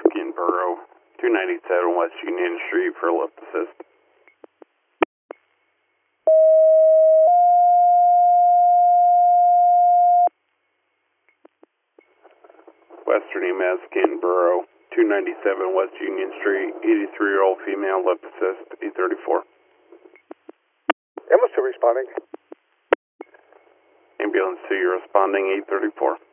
Maskin Borough, 297 West Union Street for lift assist. Western Maskin Borough, 297 West Union Street, 83-year-old female, lift assist, 834. Ambulance 2 responding. Ambulance 2, you're responding, 834.